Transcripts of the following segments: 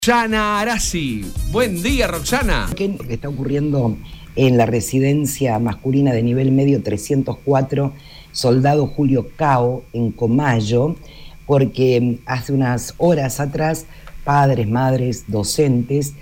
Roxana Arasi. Buen día, Roxana. ¿Qué está ocurriendo en la residencia masculina de nivel medio 304, Soldado Julio Cao, en Comayo? Porque hace unas horas atrás padres, madres, docentes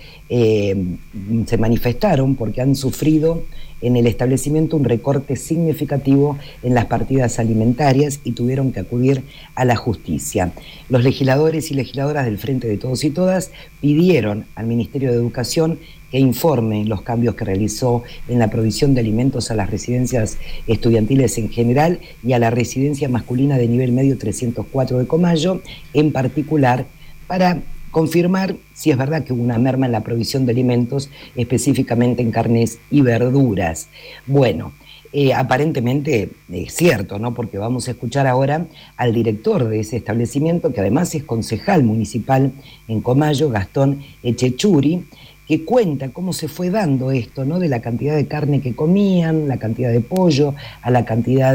se manifestaron porque han sufrido en el establecimiento un recorte significativo en las partidas alimentarias y tuvieron que acudir a la justicia. Los legisladores y legisladoras del Frente de Todos y Todas pidieron al Ministerio de Educación que informe los cambios que realizó en la provisión de alimentos a las residencias estudiantiles en general y a la residencia masculina de nivel medio 304 de Comayo en particular, para confirmar si es verdad que hubo una merma en la provisión de alimentos, específicamente en carnes y verduras. Bueno, aparentemente es cierto, ¿no? Porque vamos a escuchar ahora al director de ese establecimiento, que además es concejal municipal en Comayo, Gastón Echechuri, que cuenta cómo se fue dando esto, ¿no? De la cantidad de carne que comían, la cantidad de pollo, a la cantidad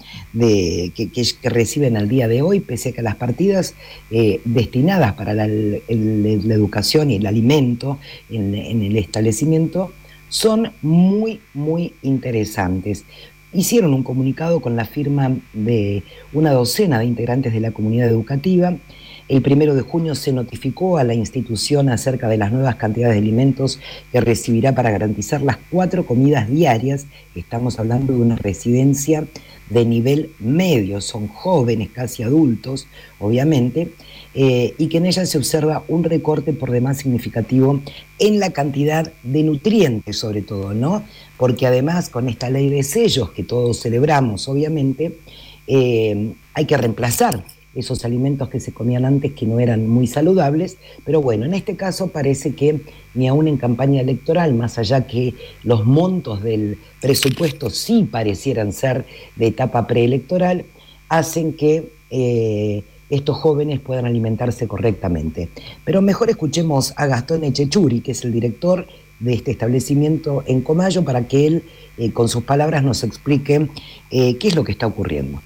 que reciben al día de hoy, pese a que las partidas destinadas para la educación y el alimento en el establecimiento son muy, muy interesantes. Hicieron un comunicado con la firma de una docena de integrantes de la comunidad educativa. El 1 de junio se notificó a la institución acerca de las nuevas cantidades de alimentos que recibirá para garantizar las 4 comidas diarias. Estamos hablando de una residencia de nivel medio, son jóvenes, casi adultos, obviamente, y que en ella se observa un recorte por demás significativo en la cantidad de nutrientes, sobre todo, ¿no? Porque además, con esta ley de sellos que todos celebramos, obviamente, hay que reemplazar esos alimentos que se comían antes, que no eran muy saludables, pero bueno, en este caso parece que ni aún en campaña electoral, más allá que los montos del presupuesto sí parecieran ser de etapa preelectoral, hacen que estos jóvenes puedan alimentarse correctamente. Pero mejor escuchemos a Gastón Echechuri, que es el director de este establecimiento en Comayo, para que él, con sus palabras, nos explique qué es lo que está ocurriendo.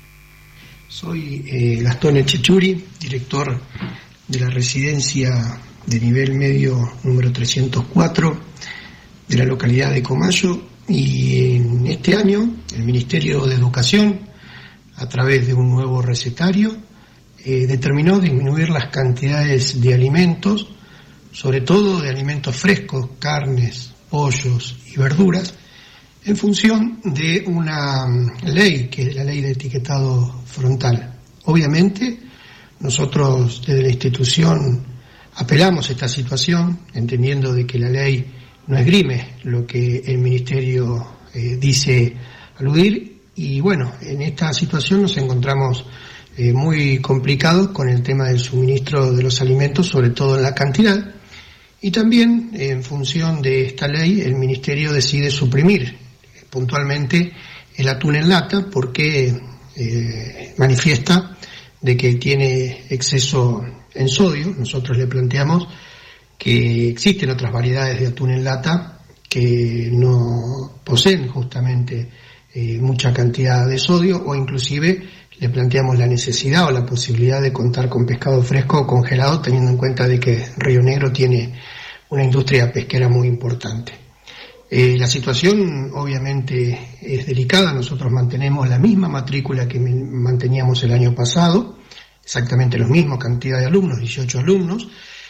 Soy Gastón Echechuri, director de la residencia de nivel medio número 304 de la localidad de Comayo, y en este año el Ministerio de Educación, a través de un nuevo recetario, determinó disminuir las cantidades de alimentos, sobre todo de alimentos frescos, carnes, pollos y verduras, en función de una ley, que es la ley de etiquetado frontal. Obviamente, nosotros desde la institución apelamos a esta situación, entendiendo de que la ley no esgrime lo que el Ministerio dice aludir, y bueno, en esta situación nos encontramos muy complicados con el tema del suministro de los alimentos, sobre todo en la cantidad, y también en función de esta ley el Ministerio decide suprimir puntualmente el atún en lata, porque manifiesta de que tiene exceso en sodio. Nosotros le planteamos que existen otras variedades de atún en lata que no poseen justamente mucha cantidad de sodio, o inclusive le planteamos la necesidad o la posibilidad de contar con pescado fresco o congelado, teniendo en cuenta de que Río Negro tiene una industria pesquera muy importante. La situación obviamente es delicada. Nosotros mantenemos la misma matrícula que manteníamos el año pasado, exactamente la misma cantidad de alumnos, 18 alumnos,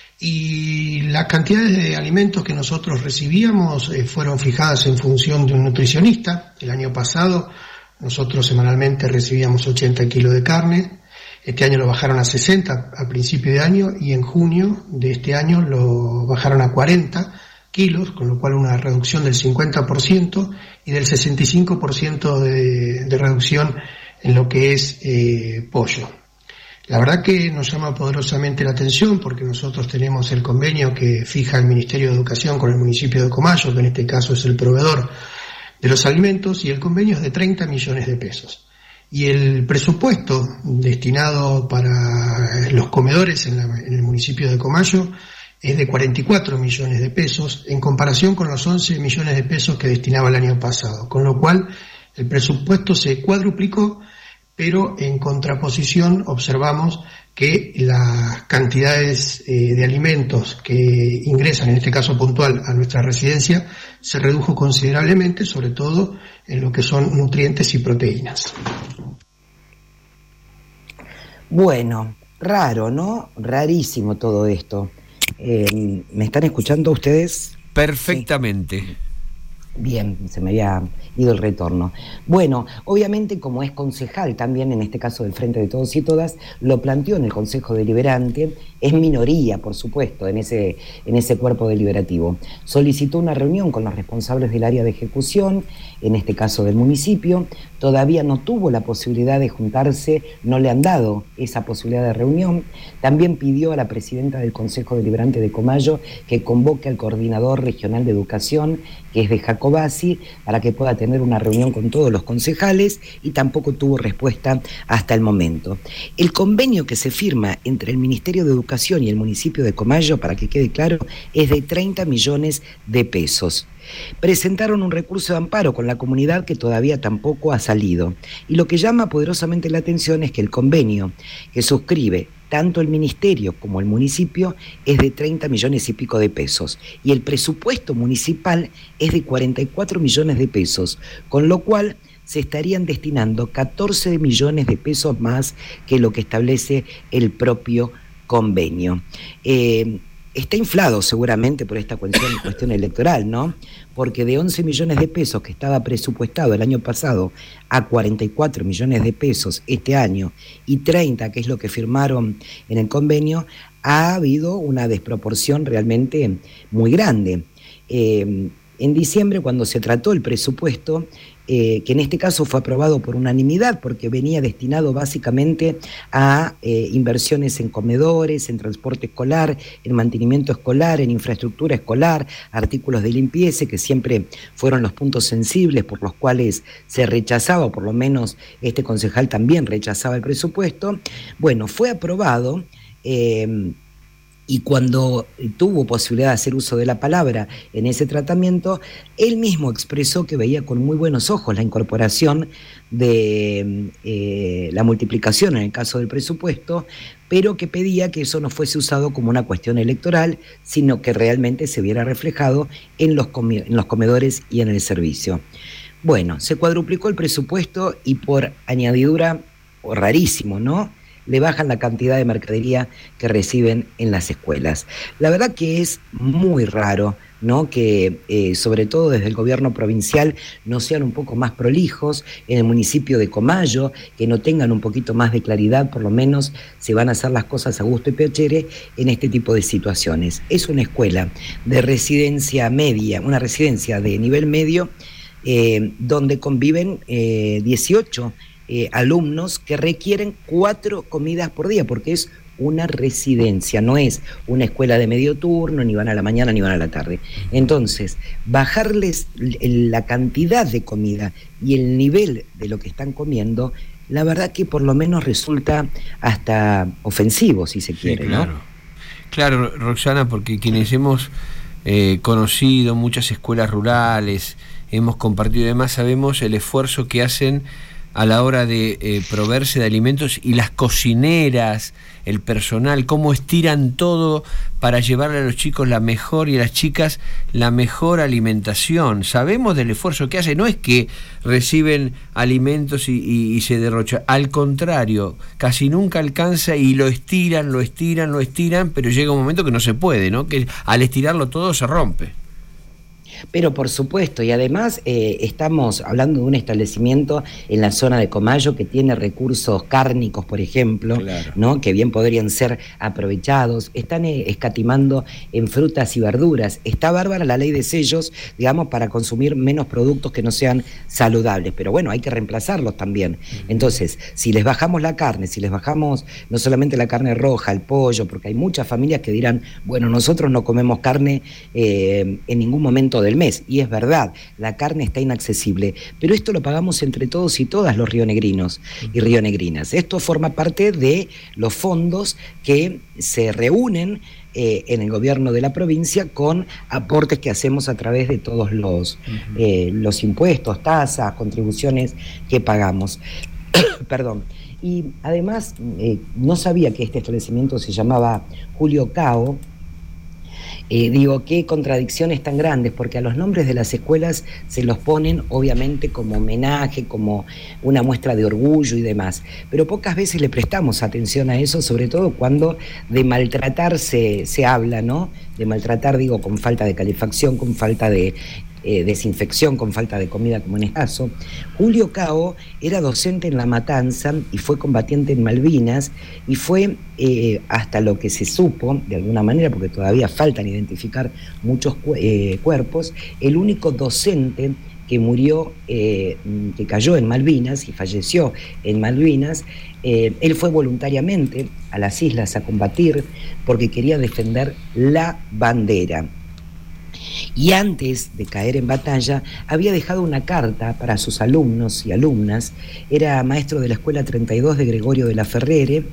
y las cantidades de alimentos que nosotros recibíamos fueron fijadas en función de un nutricionista. El año pasado nosotros semanalmente recibíamos 80 kilos de carne, este año lo bajaron a 60 a principio de año, y en junio de este año lo bajaron a 40 kilos, con lo cual una reducción del 50% y del 65% de reducción en lo que es pollo. La verdad que nos llama poderosamente la atención, porque nosotros tenemos el convenio que fija el Ministerio de Educación con el municipio de Comayo, que en este caso es el proveedor de los alimentos, y el convenio es de 30 millones de pesos. Y el presupuesto destinado para los comedores en el municipio de Comayo es de 44 millones de pesos, en comparación con los 11 millones de pesos que destinaba el año pasado, con lo cual el presupuesto se cuadruplicó, pero en contraposición observamos que las cantidades de alimentos que ingresan, en este caso puntual, a nuestra residencia, se redujo considerablemente, sobre todo en lo que son nutrientes y proteínas. Bueno, raro, ¿no? Rarísimo todo esto. ¿Me están escuchando ustedes? Perfectamente. Sí. Bien, se me había ido el retorno. Bueno, obviamente como es concejal también, en este caso del Frente de Todos y Todas, lo planteó en el Consejo Deliberante, es minoría, por supuesto, en ese cuerpo deliberativo. Solicitó una reunión con los responsables del área de ejecución, en este caso del municipio, todavía no tuvo la posibilidad de juntarse, no le han dado esa posibilidad de reunión. También pidió a la presidenta del Consejo Deliberante de Comayo que convoque al coordinador regional de educación, que es de Jacobasi, para que pueda tener una reunión con todos los concejales, y tampoco tuvo respuesta hasta el momento. El convenio que se firma entre el Ministerio de Educación y el municipio de Comayo, para que quede claro, es de 30 millones de pesos. Presentaron un recurso de amparo con la comunidad que todavía tampoco ha salido. Y lo que llama poderosamente la atención es que el convenio que suscribe tanto el ministerio como el municipio es de 30 millones y pico de pesos. Y el presupuesto municipal es de 44 millones de pesos, con lo cual se estarían destinando 14 millones de pesos más que lo que establece el propio convenio. Está inflado seguramente por esta cuestión electoral, ¿no? Porque de 11 millones de pesos que estaba presupuestado el año pasado a 44 millones de pesos este año y 30, que es lo que firmaron en el convenio, ha habido una desproporción realmente muy grande. En diciembre, cuando se trató el presupuesto, que en este caso fue aprobado por unanimidad porque venía destinado básicamente a inversiones en comedores, en transporte escolar, en mantenimiento escolar, en infraestructura escolar, artículos de limpieza, que siempre fueron los puntos sensibles por los cuales se rechazaba, o por lo menos este concejal también rechazaba el presupuesto. Bueno, fue aprobado. Y cuando tuvo posibilidad de hacer uso de la palabra en ese tratamiento, él mismo expresó que veía con muy buenos ojos la incorporación de la multiplicación en el caso del presupuesto, pero que pedía que eso no fuese usado como una cuestión electoral, sino que realmente se viera reflejado en los comedores y en el servicio. Bueno, se cuadruplicó el presupuesto y por añadidura, rarísimo, ¿no?, le bajan la cantidad de mercadería que reciben en las escuelas. La verdad que es muy raro, ¿no?, que sobre todo desde el gobierno provincial no sean un poco más prolijos, en el municipio de Comayo, que no tengan un poquito más de claridad, por lo menos se van a hacer las cosas a gusto y piacere en este tipo de situaciones. Es una escuela de residencia media, una residencia de nivel medio, donde conviven 18 alumnos que requieren 4 comidas por día, porque es una residencia, no es una escuela de medio turno, ni van a la mañana ni van a la tarde. Entonces, bajarles la cantidad de comida y el nivel de lo que están comiendo, la verdad que por lo menos resulta hasta ofensivo, si se quiere, claro. ¿no? Claro, Roxana, porque quienes hemos conocido muchas escuelas rurales, hemos compartido y demás, sabemos el esfuerzo que hacen a la hora de proveerse de alimentos, y las cocineras, el personal, cómo estiran todo para llevarle a los chicos la mejor y a las chicas la mejor alimentación. Sabemos del esfuerzo que hacen, no es que reciben alimentos y se derrocha, al contrario, casi nunca alcanza y lo estiran, pero llega un momento que no se puede, ¿no?, que al estirarlo todo se rompe. Pero por supuesto, y además estamos hablando de un establecimiento en la zona de Comayo que tiene recursos cárnicos, por ejemplo, claro, ¿no?, que bien podrían ser aprovechados. Están escatimando en frutas y verduras. Está bárbara la ley de sellos, digamos, para consumir menos productos que no sean saludables, pero bueno, hay que reemplazarlos también. Entonces, si les bajamos la carne, si les bajamos no solamente la carne roja, el pollo, porque hay muchas familias que dirán, bueno, nosotros no comemos carne en ningún momento del mes, y es verdad, la carne está inaccesible, pero esto lo pagamos entre todos y todas los rionegrinos y rionegrinas. Esto forma parte de los fondos que se reúnen en el gobierno de la provincia con aportes que hacemos a través de todos los impuestos, tasas, contribuciones que pagamos. Perdón. Y además no sabía que este establecimiento se llamaba Julio Cao. Digo, qué contradicciones tan grandes, porque a los nombres de las escuelas se los ponen obviamente como homenaje, como una muestra de orgullo y demás, pero pocas veces le prestamos atención a eso, sobre todo cuando de maltratar se habla, ¿no? De maltratar, digo, con falta de calefacción, con falta de desinfección, con falta de comida, como en este caso. Julio Cao era docente en La Matanza y fue combatiente en Malvinas, y fue, hasta lo que se supo, de alguna manera, porque todavía faltan identificar muchos cuerpos, el único docente que murió, que cayó en Malvinas y falleció en Malvinas. Él fue voluntariamente a las islas a combatir porque quería defender la bandera. Y antes de caer en batalla había dejado una carta para sus alumnos y alumnas. Era maestro de la Escuela 32 de Gregorio de la Ferrere,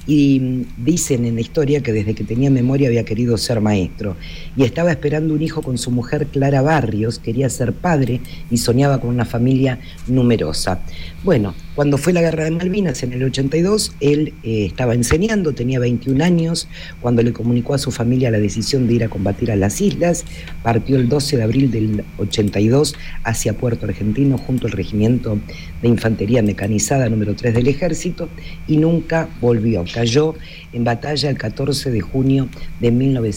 y dicen en la historia que desde que tenía memoria había querido ser maestro, y estaba esperando un hijo con su mujer Clara Barrios, quería ser padre y soñaba con una familia numerosa. Bueno, cuando fue la guerra de Malvinas en el 82, él estaba enseñando, tenía 21 años, cuando le comunicó a su familia la decisión de ir a combatir a las islas. Partió el 12 de abril del 82 hacia Puerto Argentino junto al Regimiento de Infantería Mecanizada número 3 del Ejército, y nunca volvió. Cayó en batalla el 14 de junio de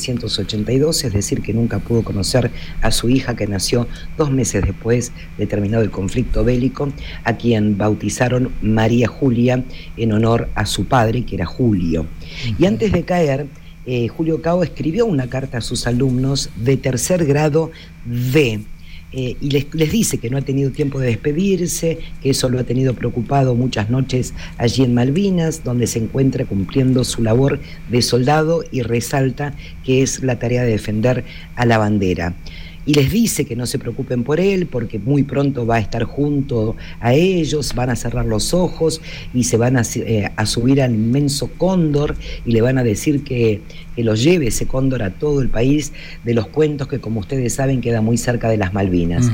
1982, es decir, que nunca pudo conocer a su hija, que nació 2 meses después de terminado el conflicto bélico, a quien bautizaron María Julia en honor a su padre, que era Julio. Y antes de caer, Julio Cao escribió una carta a sus alumnos de tercer grado D, y les dice que no ha tenido tiempo de despedirse, que eso lo ha tenido preocupado muchas noches allí en Malvinas, donde se encuentra cumpliendo su labor de soldado, y resalta que es la tarea de defender a la bandera. Y les dice que no se preocupen por él, porque muy pronto va a estar junto a ellos, van a cerrar los ojos y se van a subir al inmenso cóndor, y le van a decir que los lleve ese cóndor a todo el país de los cuentos, que, como ustedes saben, queda muy cerca de las Malvinas.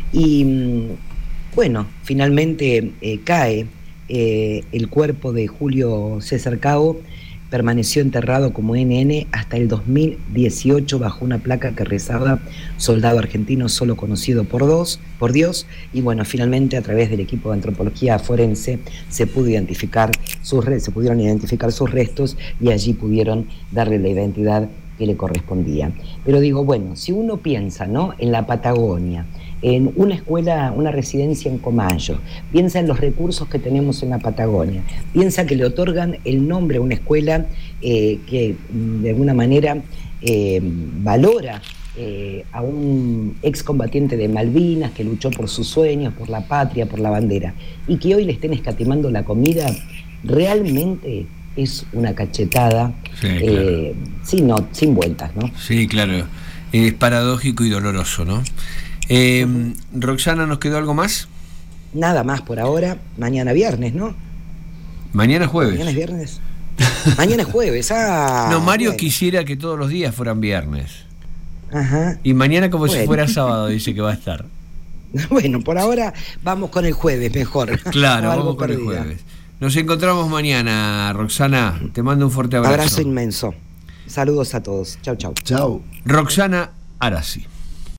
Y bueno, finalmente cae el cuerpo de Julio César Cao. Permaneció enterrado como NN hasta el 2018 bajo una placa que rezaba "Soldado argentino solo conocido por Dios", y bueno, finalmente a través del equipo de antropología forense se pudieron identificar sus restos, y allí pudieron darle la identidad que le correspondía. Pero digo, bueno, si uno piensa, ¿no?, en la Patagonia, en una escuela, una residencia en Comayo, piensa en los recursos que tenemos en la Patagonia, piensa que le otorgan el nombre a una escuela que de alguna manera valora a un excombatiente de Malvinas que luchó por sus sueños, por la patria, por la bandera, y que hoy le estén escatimando la comida, realmente es una cachetada, sí, claro. Sin vueltas, ¿no? Sí, claro, es paradójico y doloroso, ¿no? Roxana, ¿nos quedó algo más? Nada más por ahora. Mañana viernes, ¿no? Mañana jueves. Mañana es viernes. Mañana es jueves. No, Mario quisiera que todos los días fueran viernes. Ajá. Y mañana como si fuera sábado, dice que va a estar. Bueno, por ahora vamos con el jueves mejor. Claro, vamos con el jueves. Nos encontramos mañana, Roxana. Te mando un fuerte abrazo. Abrazo inmenso. Saludos a todos. Chau, chau. Chau. Roxana Arasi.